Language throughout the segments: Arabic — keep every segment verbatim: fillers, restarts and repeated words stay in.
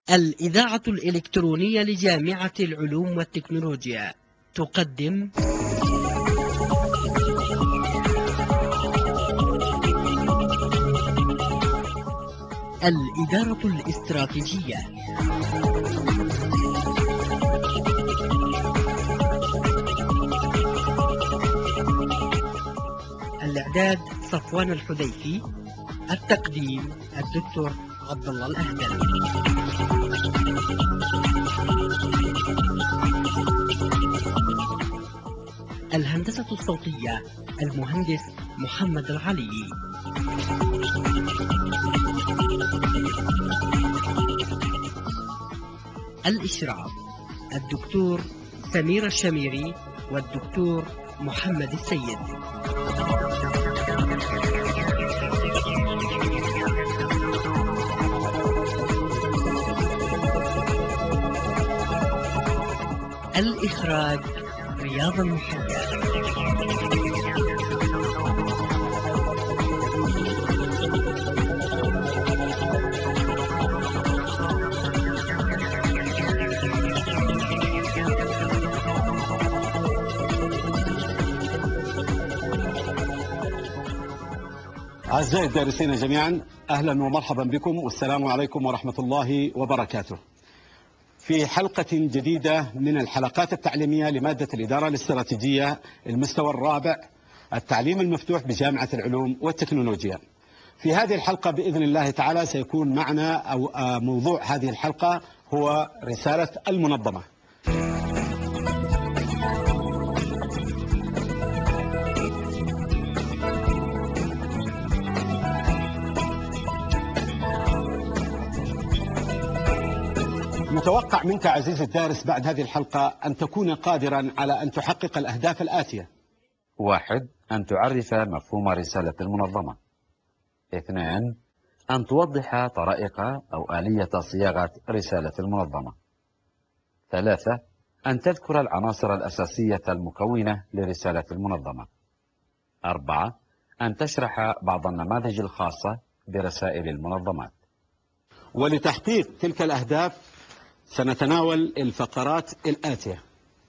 الإذاعة الإلكترونية لجامعة العلوم والتكنولوجيا تقدم الإدارة الاستراتيجية. الإعداد صفوان الحذيفي. التقديم الدكتور عبد الله الأهدل. الهندسة الصوتية المهندس محمد العلي. الإشراف الدكتور سمير الشميري والدكتور محمد السيد. الإخراج رياض المحيا. أعزائي الدارسين جميعا، أهلا ومرحبا بكم والسلام عليكم ورحمة الله وبركاته. في حلقة جديدة من الحلقات التعليمية لمادة الإدارة الاستراتيجية المستوى الرابع، التعليم المفتوح بجامعة العلوم والتكنولوجيا. في هذه الحلقة بإذن الله تعالى سيكون معنا أو موضوع هذه الحلقة هو رسالة المنظمة. متوقع منك عزيزي الدارس بعد هذه الحلقة أن تكون قادرا على أن تحقق الأهداف الآتية. واحد، أن تعرف مفهوم رسالة المنظمة. اثنان، أن توضح طرائق أو آلية صياغة رسالة المنظمة. ثلاثة، أن تذكر العناصر الأساسية المكونة لرسالة المنظمة. أربعة، أن تشرح بعض النماذج الخاصة برسائل المنظمات. ولتحقيق تلك الأهداف سنتناول الفقرات الآتية.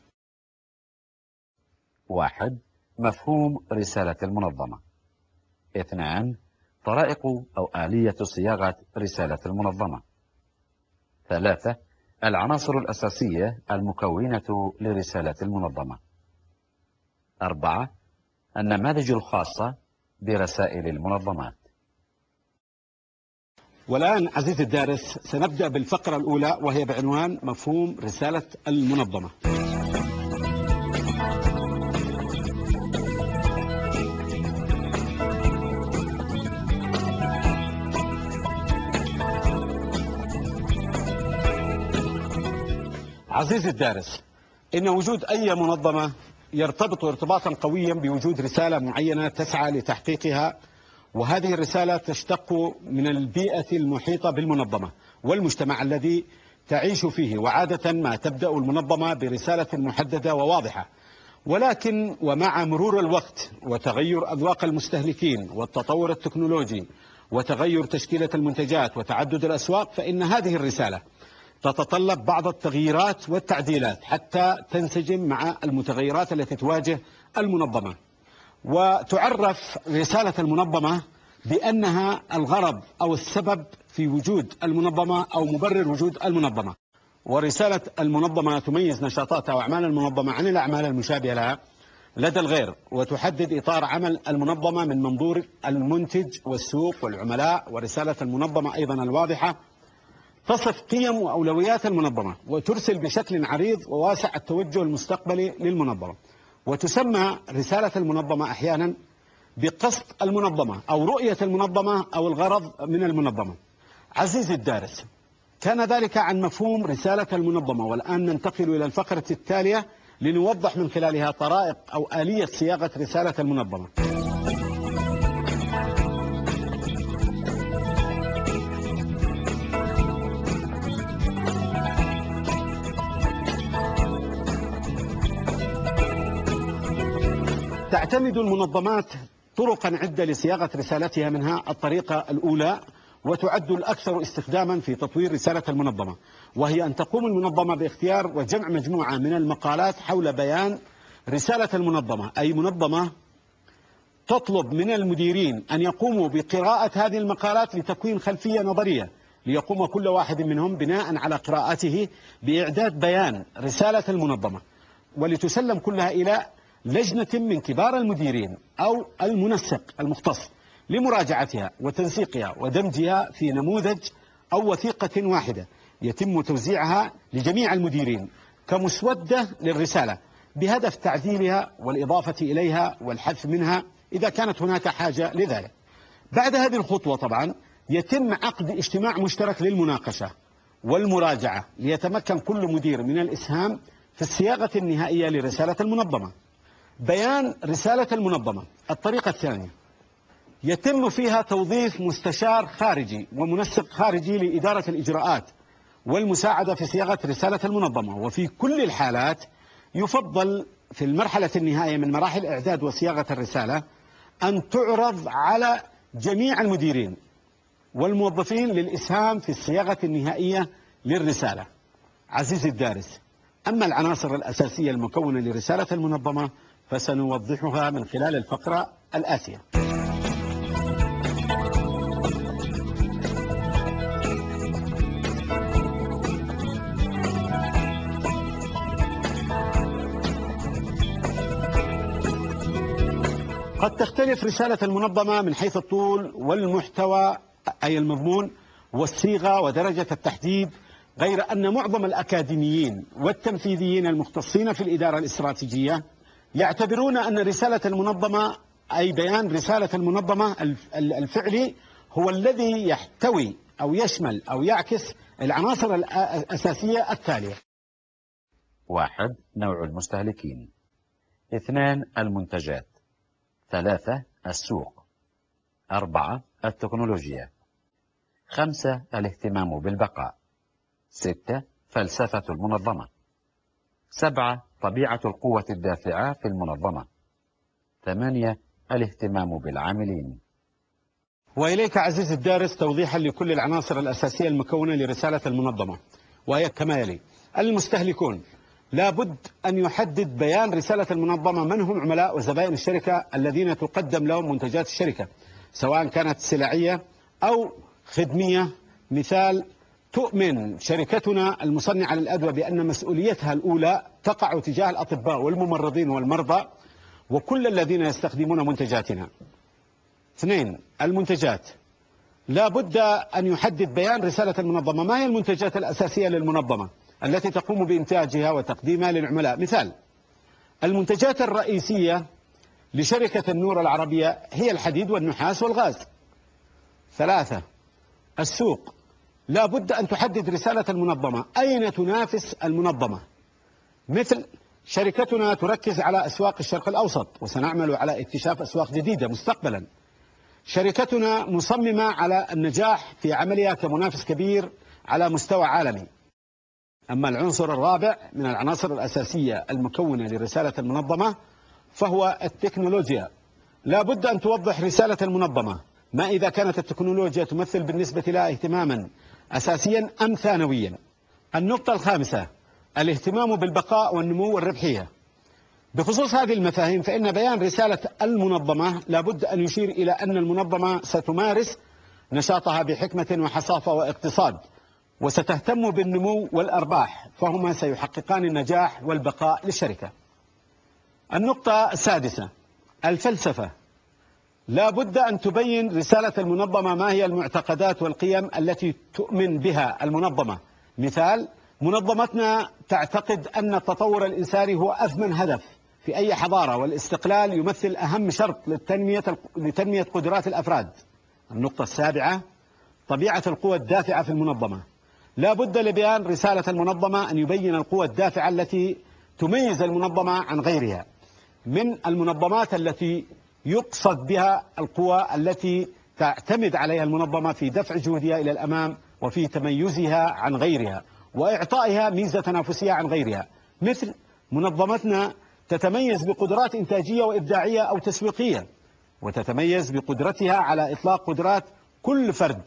واحد، مفهوم رسالة المنظمة. اثنان، طرائق أو آلية صياغة رسالة المنظمة. ثلاثة، العناصر الأساسية المكونة لرسالة المنظمة. أربعة، النماذج الخاصة برسائل المنظمات. والآن عزيزي الدارس سنبدأ بالفقرة الأولى وهي بعنوان مفهوم رسالة المنظمة. عزيزي الدارس، إن وجود أي منظمة يرتبط ارتباطا قويا بوجود رسالة معينة تسعى لتحقيقها، وهذه الرسالة تشتق من البيئة المحيطة بالمنظمة والمجتمع الذي تعيش فيه. وعادة ما تبدأ المنظمة برسالة محددة وواضحة، ولكن ومع مرور الوقت وتغير أذواق المستهلكين والتطور التكنولوجي وتغير تشكيلة المنتجات وتعدد الأسواق، فإن هذه الرسالة تتطلب بعض التغييرات والتعديلات حتى تنسجم مع المتغيرات التي تواجه المنظمة. وتعرف رسالة المنظمة بأنها الغرض أو السبب في وجود المنظمة أو مبرر وجود المنظمة. ورسالة المنظمة تميز نشاطات أو أعمال المنظمة عن الأعمال المشابهة لها لدى الغير، وتحدد إطار عمل المنظمة من منظور المنتج والسوق والعملاء. ورسالة المنظمة أيضا الواضحة تصف قيم وأولويات المنظمة، وترسل بشكل عريض وواسع التوجه المستقبلي للمنظمة. وتسمى رسالة المنظمة أحيانا بقصد المنظمة أو رؤية المنظمة أو الغرض من المنظمة. عزيزي الدارس، كان ذلك عن مفهوم رسالة المنظمة. والآن ننتقل إلى الفقرة التالية لنوضح من خلالها طرائق أو آلية صياغة رسالة المنظمة. تعتمد المنظمات طرقا عدة لصياغة رسالتها، منها الطريقة الأولى وتعد الأكثر استخداما في تطوير رسالة المنظمة، وهي أن تقوم المنظمة باختيار وجمع مجموعة من المقالات حول بيان رسالة المنظمة، أي منظمة تطلب من المديرين أن يقوموا بقراءة هذه المقالات لتكوين خلفية نظرية، ليقوم كل واحد منهم بناء على قراءته بإعداد بيان رسالة المنظمة، ولتسلم كلها إلى لجنة من كبار المديرين أو المنسق المختص لمراجعتها وتنسيقها ودمجها في نموذج أو وثيقة واحدة يتم توزيعها لجميع المديرين كمسودة للرسالة، بهدف تعديلها والإضافة إليها والحذف منها إذا كانت هناك حاجة لذلك. بعد هذه الخطوة طبعا يتم عقد اجتماع مشترك للمناقشة والمراجعة، ليتمكن كل مدير من الإسهام في الصياغة النهائية لرسالة المنظمة. بيان رسالة المنظمة. الطريقة الثانية يتم فيها توظيف مستشار خارجي ومنسق خارجي لإدارة الإجراءات والمساعدة في صياغة رسالة المنظمة، وفي كل الحالات يفضل في المرحلة النهائية من مراحل إعداد وصياغة الرسالة أن تعرض على جميع المديرين والموظفين للإسهام في الصياغة النهائية للرسالة. عزيزي الدارس، أما العناصر الأساسية المكونة لرسالة المنظمة فسنوضحها من خلال الفقرة الآتية. قد تختلف رسالة المنظمة من حيث الطول والمحتوى أي المضمون والصيغة ودرجة التحديد، غير أن معظم الأكاديميين والتنفيذيين المختصين في الإدارة الاستراتيجية يعتبرون أن رسالة المنظمة أي بيان رسالة المنظمة الفعلي هو الذي يحتوي أو يشمل أو يعكس العناصر الأساسية التالية. واحد. نوع المستهلكين. اثنان. المنتجات. ثلاثة. السوق. أربعة. التكنولوجيا. خمسة. الاهتمام بالبقاء. ستة. فلسفة المنظمة. سبعة. طبيعة القوة الدافعة في المنظمة. ثمانية. الاهتمام بالعاملين. وإليك عزيزي الدارس توضيحا لكل العناصر الأساسية المكونة لرسالة المنظمة، وهي كما يلي. المستهلكون: لابد أن يحدد بيان رسالة المنظمة من هم عملاء وزبائن الشركة الذين تقدم لهم منتجات الشركة، سواء كانت سلعية أو خدمية. مثال: تؤمن شركتنا المصنعة للأدوية بأن مسؤوليتها الأولى تقع تجاه الأطباء والممرضين والمرضى وكل الذين يستخدمون منتجاتنا. اثنين. المنتجات: لا بد أن يحدد بيان رسالة المنظمة ما هي المنتجات الأساسية للمنظمة التي تقوم بإنتاجها وتقديمها للعملاء. مثال: المنتجات الرئيسية لشركة النور العربية هي الحديد والنحاس والغاز. ثلاثة. السوق: لا بد أن تحدد رسالة المنظمة أين تنافس المنظمة. مثل: شركتنا تركز على أسواق الشرق الأوسط وسنعمل على اكتشاف أسواق جديدة مستقبلا. شركتنا مصممة على النجاح في عملها كمنافس كبير على مستوى عالمي. أما العنصر الرابع من العناصر الأساسية المكونة لرسالة المنظمة فهو التكنولوجيا. لا بد أن توضح رسالة المنظمة ما إذا كانت التكنولوجيا تمثل بالنسبة لها اهتماما أساسيا أم ثانويا. النقطة الخامسة: الاهتمام بالبقاء والنمو والربحية. بخصوص هذه المفاهيم فإن بيان رسالة المنظمة لا بد أن يشير إلى أن المنظمة ستمارس نشاطها بحكمة وحصافة واقتصاد، وستهتم بالنمو والأرباح، فهما سيحققان النجاح والبقاء للشركة. النقطة السادسة: الفلسفة. لا بد أن تبين رسالة المنظمة ما هي المعتقدات والقيم التي تؤمن بها المنظمة. مثال: منظمتنا تعتقد أن التطور الإنساني هو أثمن هدف في أي حضارة، والاستقلال يمثل أهم شرط للتنمية لتنمية قدرات الأفراد. النقطة السابعة: طبيعة القوى الدافعة في المنظمة. لا بد لبيان رسالة المنظمة أن يبين القوى الدافعة التي تميز المنظمة عن غيرها من المنظمات التي يقصد بها القوى التي تعتمد عليها المنظمة في دفع جهودها إلى الأمام وفي تميزها عن غيرها وإعطائها ميزة تنافسية عن غيرها. مثل: منظمتنا تتميز بقدرات إنتاجية وإبداعية أو تسويقية، وتتميز بقدرتها على إطلاق قدرات كل فرد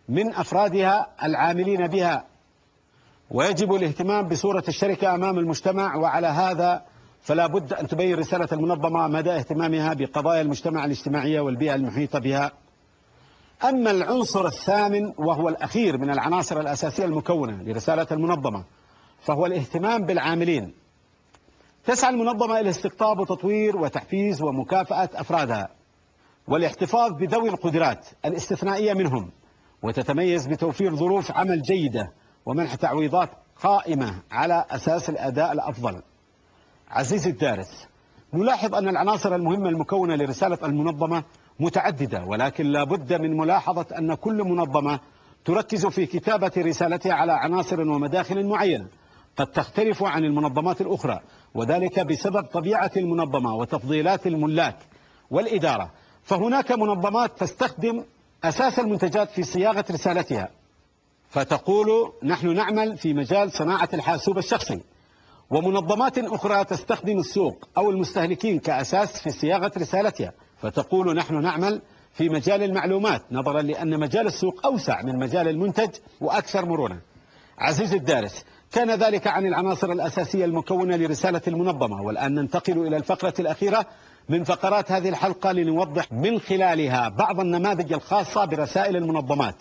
من أفرادها العاملين بها، ويجب الاهتمام بصورة الشركة أمام المجتمع، وعلى هذا فلا بد أن تبين رسالة المنظمة مدى اهتمامها بقضايا المجتمع الاجتماعية والبيئة المحيطة بها. أما العنصر الثامن وهو الأخير من العناصر الأساسية المكونة لرسالة المنظمة فهو الاهتمام بالعاملين. تسعى المنظمة إلى استقطاب وتطوير وتحفيز ومكافأة أفرادها والاحتفاظ بذوي القدرات الاستثنائية منهم، وتتميز بتوفير ظروف عمل جيدة ومنح تعويضات قائمة على أساس الأداء الأفضل. عزيزي الدارس، نلاحظ أن العناصر المهمة المكونة لرسالة المنظمة متعددة، ولكن لا بد من ملاحظة أن كل منظمة تركز في كتابة رسالتها على عناصر ومداخل معينة قد تختلف عن المنظمات الأخرى، وذلك بسبب طبيعة المنظمة وتفضيلات الملاك والإدارة. فهناك منظمات تستخدم أساس المنتجات في صياغة رسالتها، فتقول نحن نعمل في مجال صناعة الحاسوب الشخصي، ومنظمات أخرى تستخدم السوق أو المستهلكين كأساس في صياغة رسالتها، فتقول نحن نعمل في مجال المعلومات، نظرا لأن مجال السوق أوسع من مجال المنتج وأكثر مرونة. عزيزي الدارس، كان ذلك عن العناصر الأساسية المكونة لرسالة المنظمة، والآن ننتقل إلى الفقرة الأخيرة من فقرات هذه الحلقة لنوضح من خلالها بعض النماذج الخاصة برسائل المنظمات.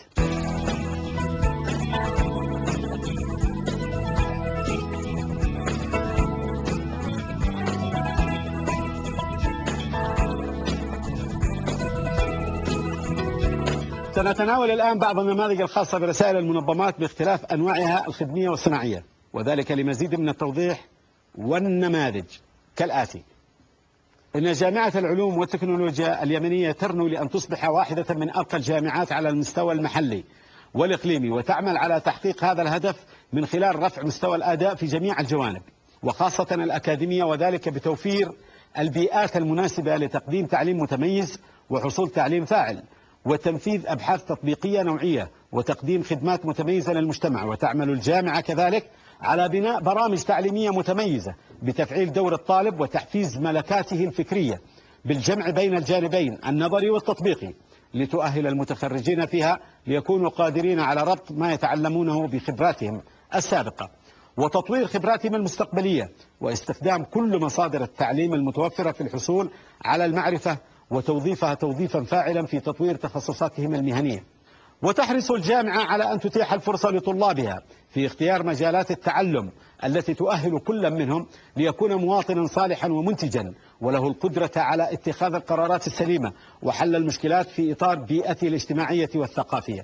سنتناول الآن بعض النماذج الخاصة برسائل المنظمات باختلاف أنواعها الخدمية والصناعية، وذلك لمزيد من التوضيح والنماذج كالآتي. إن جامعة العلوم والتكنولوجيا اليمنية ترنو لأن تصبح واحدة من أرقى الجامعات على المستوى المحلي والإقليمي، وتعمل على تحقيق هذا الهدف من خلال رفع مستوى الأداء في جميع الجوانب وخاصة الأكاديمية، وذلك بتوفير البيئات المناسبة لتقديم تعليم متميز وحصول تعليم فاعل وتنفيذ أبحاث تطبيقية نوعية وتقديم خدمات متميزة للمجتمع. وتعمل الجامعة كذلك على بناء برامج تعليمية متميزة بتفعيل دور الطالب وتحفيز ملكاته الفكرية بالجمع بين الجانبين النظري والتطبيقي، لتؤهل المتخرجين فيها ليكونوا قادرين على ربط ما يتعلمونه بخبراتهم السابقة وتطوير خبراتهم المستقبلية، واستخدام كل مصادر التعليم المتوفرة في الحصول على المعرفة وتوظيفها توظيفا فاعلا في تطوير تخصصاتهم المهنية. وتحرص الجامعة على أن تتيح الفرصة لطلابها في اختيار مجالات التعلم التي تؤهل كل منهم ليكون مواطنا صالحا ومنتجا وله القدرة على اتخاذ القرارات السليمة وحل المشكلات في إطار بيئته الاجتماعية والثقافية.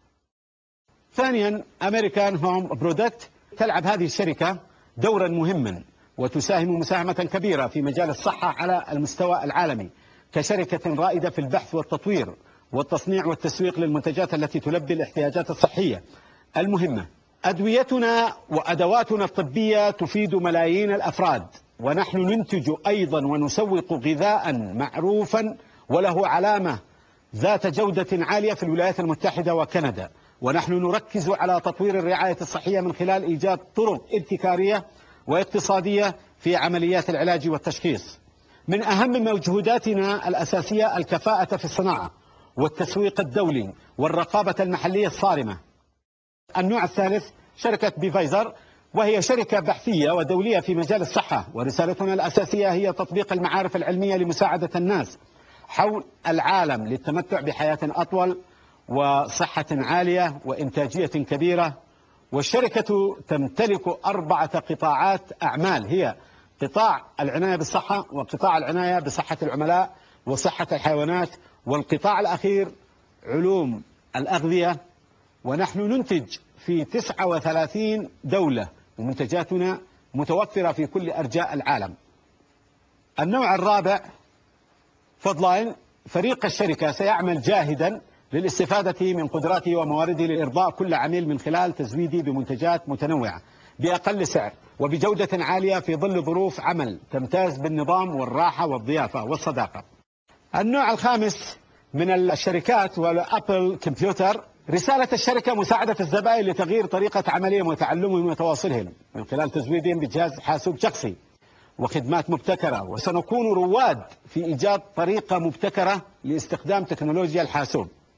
ثانيا، أمريكان هوم برودكت. تلعب هذه الشركة دورا مهما وتساهم مساهمة كبيرة في مجال الصحة على المستوى العالمي كشركة رائدة في البحث والتطوير والتصنيع والتسويق للمنتجات التي تلبي الاحتياجات الصحية المهمة. أدويتنا وأدواتنا الطبية تفيد ملايين الأفراد، ونحن ننتج أيضا ونسوق غذاء معروفا وله علامة ذات جودة عالية في الولايات المتحدة وكندا، ونحن نركز على تطوير الرعاية الصحية من خلال إيجاد طرق ابتكارية واقتصادية في عمليات العلاج والتشخيص. من أهم مجهوداتنا الأساسية الكفاءة في الصناعة والتسويق الدولي والرقابة المحلية الصارمة. النوع الثالث شركة بيفايزر، وهي شركة بحثية ودولية في مجال الصحة، ورسالتنا الأساسية هي تطبيق المعارف العلمية لمساعدة الناس حول العالم للتمتع بحياة أطول وصحة عالية وإنتاجية كبيرة. والشركة تمتلك أربعة قطاعات أعمال، هي قطاع العناية بالصحة، وقطاع العناية بصحة العملاء وصحة الحيوانات، والقطاع الأخير علوم الأغذية. ونحن ننتج في تسعة وثلاثين دولة ومنتجاتنا متوفرة في كل أرجاء العالم. النوع الرابع فودلاين. فريق الشركة سيعمل جاهدا للاستفادة من قدراته وموارده لإرضاء كل عميل من خلال تزويده بمنتجات متنوعة بأقل سعر وبجودة عالية في ظل ظروف عمل تمتاز بالنظام والراحة والضيافة والصداقة. النوع الخامس من الشركات هو أبل كمبيوتر. رسالة الشركة مساعدة الزبائن لتغيير طريقة عملهم وتعلمهم وتواصلهم من خلال تزويدهم بجهاز حاسوب شخصي وخدمات مبتكرة، وسنكون رواد في إيجاد طريقة مبتكرة لاستخدام تكنولوجيا الحاسوب.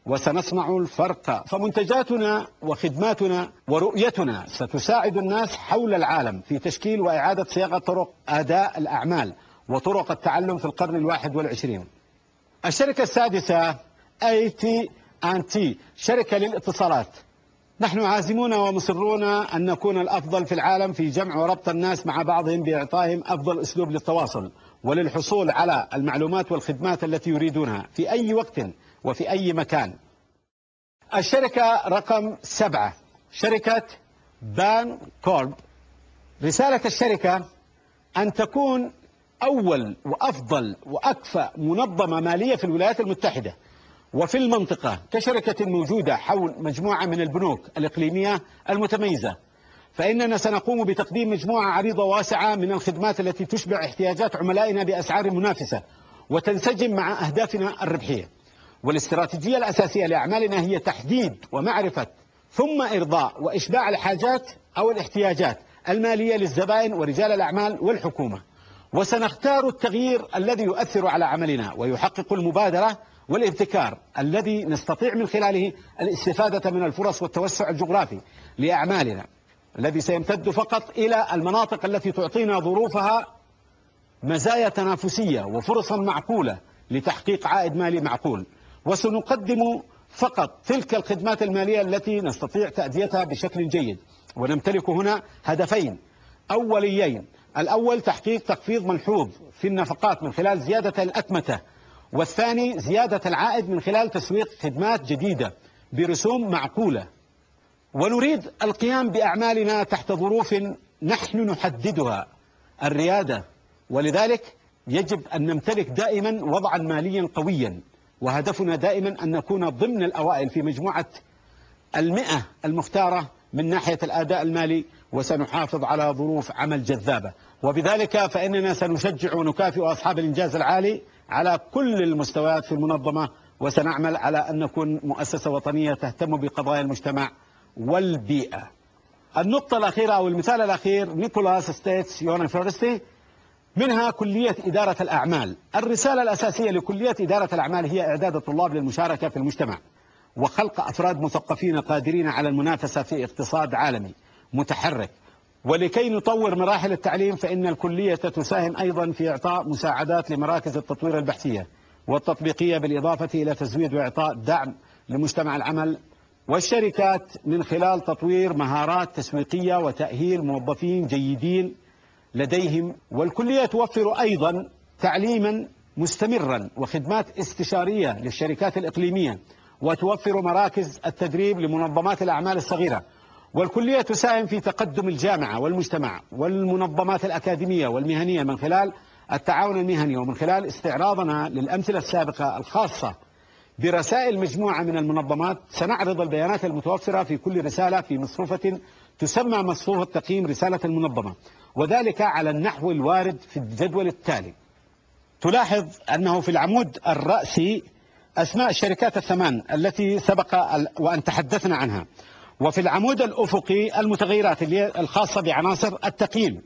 وسنصنع الفرق. فمنتجاتنا وخدماتنا ورؤيتنا ستساعد الناس حول العالم في تشكيل وإعادة صياغة طرق أداء الأعمال وطرق التعلم في القرن الواحد والعشرين. الشركة السادسة إيه تي أند تي، شركة للاتصالات. نحن عازمون ومصرون أن نكون الأفضل في العالم في جمع وربط الناس مع بعضهم بإعطائهم أفضل أسلوب للتواصل وللحصول على المعلومات والخدمات التي يريدونها في أي وقت وفي أي مكان. الشركة رقم سبعة، شركة بان كورب. رسالة الشركة أن تكون أول وأفضل وأكفأ منظمة مالية في الولايات المتحدة وفي المنطقة كشركة موجودة حول مجموعة من البنوك الإقليمية المتميزة. فإننا سنقوم بتقديم مجموعة عريضة واسعة من الخدمات التي تشبع احتياجات عملائنا بأسعار منافسة وتنسجم مع أهدافنا الربحية. والاستراتيجية الأساسية لأعمالنا هي تحديد ومعرفة ثم إرضاء وإشباع الحاجات أو الاحتياجات المالية للزبائن ورجال الأعمال والحكومة. وسنختار التغيير الذي يؤثر على عملنا ويحقق المبادرة والابتكار الذي نستطيع من خلاله الاستفادة من الفرص والتوسع الجغرافي لأعمالنا الذي سيمتد فقط إلى المناطق التي تعطينا ظروفها مزايا تنافسية وفرصا معقولة لتحقيق عائد مالي معقول. وسنقدم فقط تلك الخدمات المالية التي نستطيع تأديتها بشكل جيد. ونمتلك هنا هدفين أوليين: الأول تحقيق تخفيض ملحوظ في النفقات من خلال زيادة الأتمتة، والثاني زيادة العائد من خلال تسويق خدمات جديدة برسوم معقولة. ونريد القيام بأعمالنا تحت ظروف نحن نحددها الريادة، ولذلك يجب أن نمتلك دائما وضعا ماليا قويا، وهدفنا دائما أن نكون ضمن الأوائل في مجموعة المئة المختارة من ناحية الأداء المالي، وسنحافظ على ظروف عمل جذابة. وبذلك فإننا سنشجع ونكافئ أصحاب الإنجاز العالي على كل المستويات في المنظمة، وسنعمل على أن نكون مؤسسة وطنية تهتم بقضايا المجتمع والبيئة. النقطة الأخيرة أو المثال الأخير نيكولاس ستيتس يونيفرسيتي، منها كلية إدارة الأعمال. الرسالة الأساسية لكلية إدارة الأعمال هي إعداد الطلاب للمشاركة في المجتمع وخلق أفراد مثقفين قادرين على المنافسة في اقتصاد عالمي متحرك. ولكي نطور مراحل التعليم فإن الكلية تساهم أيضا في إعطاء مساعدات لمراكز التطوير البحثية والتطبيقية، بالإضافة إلى تزويد وإعطاء دعم لمجتمع العمل والشركات من خلال تطوير مهارات تسويقية وتأهيل موظفين جيدين لديهم. والكلية توفر أيضا تعليما مستمرا وخدمات استشارية للشركات الإقليمية، وتوفر مراكز التدريب لمنظمات الأعمال الصغيرة. والكلية تساهم في تقدم الجامعة والمجتمع والمنظمات الأكاديمية والمهنية من خلال التعاون المهني، ومن خلال استعراضنا للأمثلة السابقة الخاصة برسائل مجموعة من المنظمات. سنعرض البيانات المتوفرة في كل رسالة في مصفوفة تسمى مصفوفة تقييم رسالة المنظمة، وذلك على النحو الوارد في الجدول التالي. تلاحظ أنه في العمود الرأسي أسماء الشركات الثمان التي سبق وأن تحدثنا عنها، وفي العمود الأفقي المتغيرات اللي الخاصة بعناصر التقييم.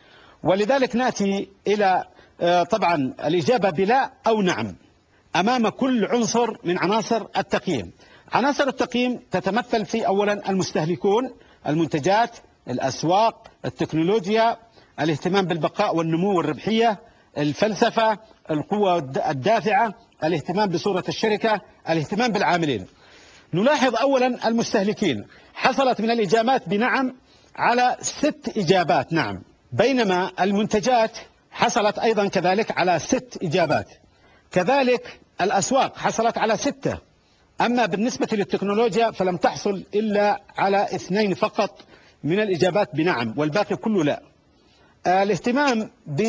ولذلك نأتي إلى طبعا الإجابة بلا أو نعم أمام كل عنصر من عناصر التقييم. عناصر التقييم تتمثل في أولا المستهلكون، المنتجات، الأسواق، التكنولوجيا، الاهتمام بالبقاء والنمو والربحية، الفلسفة، القوة الدافعة، الاهتمام بصورة الشركة، الاهتمام بالعاملين. نلاحظ أولا المستهلكين، حصلت من الإجابات بنعم على ست إجابات نعم، بينما المنتجات حصلت أيضا كذلك على ست إجابات. كذلك الأسواق حصلت على ستة. أما بالنسبة للتكنولوجيا فلم تحصل إلا على اثنين فقط من الإجابات بنعم، والباقي كله لا. الاهتمام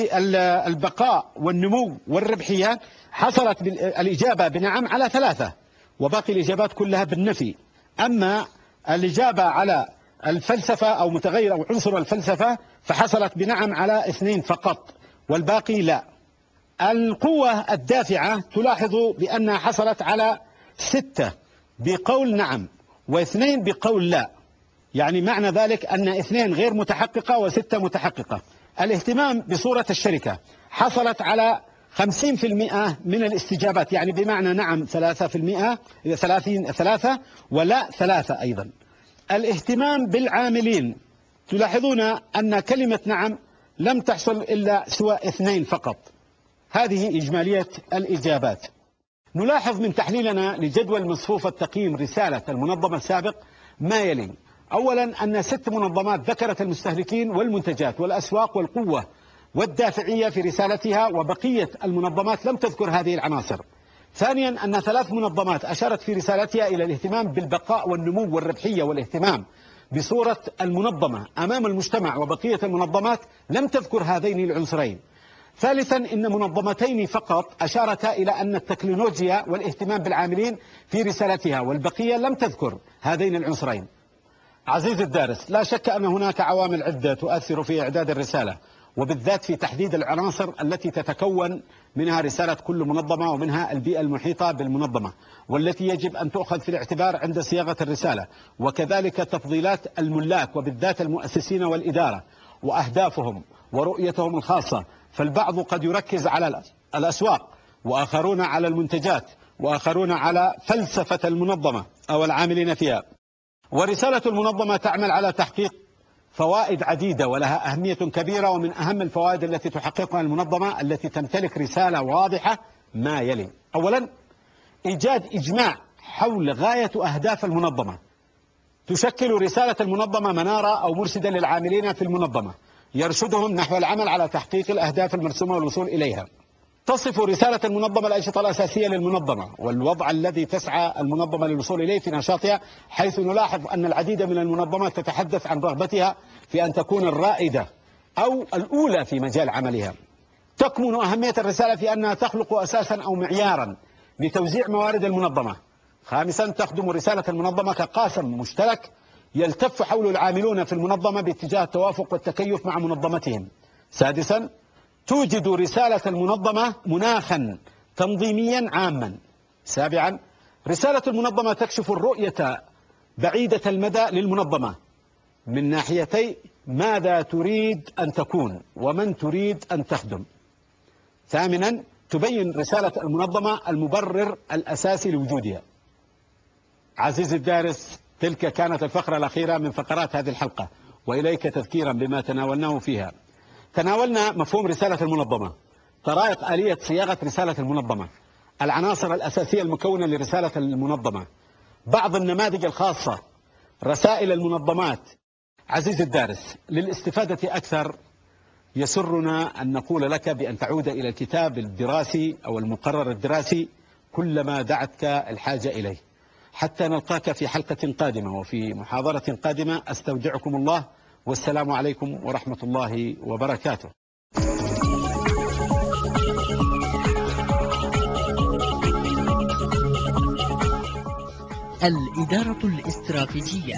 بالبقاء والنمو والربحية حصلت الإجابة بنعم على ثلاثة، وباقي الإجابات كلها بالنفي. أما الإجابة على الفلسفة أو متغير أو عنصر الفلسفة فحصلت بنعم على اثنين فقط، والباقي لا. القوة الدافعة تلاحظ بأنها حصلت على ستة بقول نعم واثنين بقول لا، يعني معنى ذلك أن اثنين غير متحققة وستة متحققة. الاهتمام بصورة الشركة حصلت على خمسين بالمئة من الاستجابات، يعني بمعنى نعم ثلاثة بالمئة، ثلاثين ثلاثة ولا ثلاثة أيضا. الاهتمام بالعاملين، تلاحظون أن كلمة نعم لم تحصل إلا سوى اثنين فقط. هذه إجمالية الإجابات. نلاحظ من تحليلنا لجدول مصفوفة تقييم رسالة المنظمة السابق ما يلي. أولا أن ست منظمات ذكرت المستهلكين والمنتجات والأسواق والقوة والدافعية في رسالتها، وبقية المنظمات لم تذكر هذه العناصر. ثانيا أن ثلاث منظمات أشارت في رسالتها إلى الاهتمام بالبقاء والنمو والربحية والاهتمام بصورة المنظمة أمام المجتمع، وبقية المنظمات لم تذكر هذين العنصرين. ثالثا إن منظمتين فقط أشارتا إلى أن التكنولوجيا والاهتمام بالعاملين في رسالتها، والبقية لم تذكر هذين العنصرين. عزيزي الدارس، لا شك أن هناك عوامل عدة تؤثر في إعداد الرسالة، وبالذات في تحديد العناصر التي تتكون منها رسالة كل منظمة، ومنها البيئة المحيطة بالمنظمة والتي يجب أن تؤخذ في الاعتبار عند صياغة الرسالة، وكذلك تفضيلات الملاك وبالذات المؤسسين والإدارة وأهدافهم ورؤيتهم الخاصة. فالبعض قد يركز على الأسواق، وآخرون على المنتجات، وآخرون على فلسفة المنظمة أو العاملين فيها. ورسالة المنظمة تعمل على تحقيق فوائد عديدة ولها أهمية كبيرة، ومن أهم الفوائد التي تحققها المنظمة التي تمتلك رسالة واضحة ما يلي. أولا، إيجاد إجماع حول غاية أهداف المنظمة. تشكل رسالة المنظمة منارة أو مرشدا للعاملين في المنظمة يرشدهم نحو العمل على تحقيق الأهداف المرسومة والوصول إليها. تصف رسالة المنظمة الأنشطة الأساسية للمنظمة والوضع الذي تسعى المنظمة للوصول إليه في نشاطها، حيث نلاحظ أن العديد من المنظمات تتحدث عن رغبتها في أن تكون الرائدة أو الأولى في مجال عملها. تكمن أهمية الرسالة في أنها تخلق أساسا أو معيارا لتوزيع موارد المنظمة. خامسا، تخدم رسالة المنظمة كقاسم مشترك يلتف حول العاملون في المنظمة باتجاه التوافق والتكيف مع منظمتهم. سادسا، توجد رسالة المنظمة مناخا تنظيميا عاما. سابعا، رسالة المنظمة تكشف الرؤية بعيدة المدى للمنظمة من ناحيتي ماذا تريد أن تكون ومن تريد أن تخدم. ثامنا، تبين رسالة المنظمة المبرر الأساسي لوجودها. عزيزي الدارس، تلك كانت الفقرة الأخيرة من فقرات هذه الحلقة، وإليك تذكيرا بما تناولناه فيها. تناولنا مفهوم رسالة المنظمة، طرائق آلية صياغة رسالة المنظمة، العناصر الأساسية المكونة لرسالة المنظمة، بعض النماذج الخاصة، رسائل المنظمات. عزيزي الدارس، للاستفادة أكثر يسرنا أن نقول لك بأن تعود إلى الكتاب الدراسي أو المقرر الدراسي كلما دعتك الحاجة إليه. حتى نلقاك في حلقة قادمة وفي محاضرة قادمة، أستودعكم الله، والسلام عليكم ورحمة الله وبركاته. الإدارة الاستراتيجية.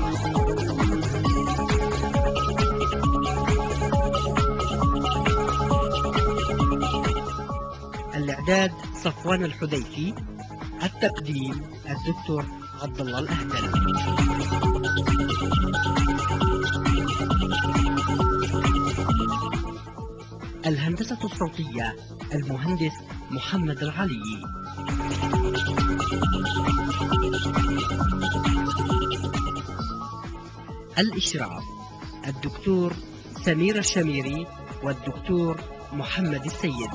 الإعداد صفوان الحذيفي. التقديم الدكتور عبد الله الأهدل. الهندسة الصوتية المهندس محمد العلي. الإشراف الدكتور سمير الشميري والدكتور محمد السيد.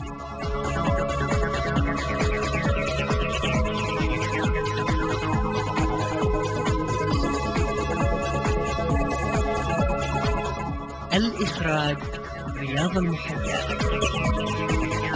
الإخراج رياض المحيا.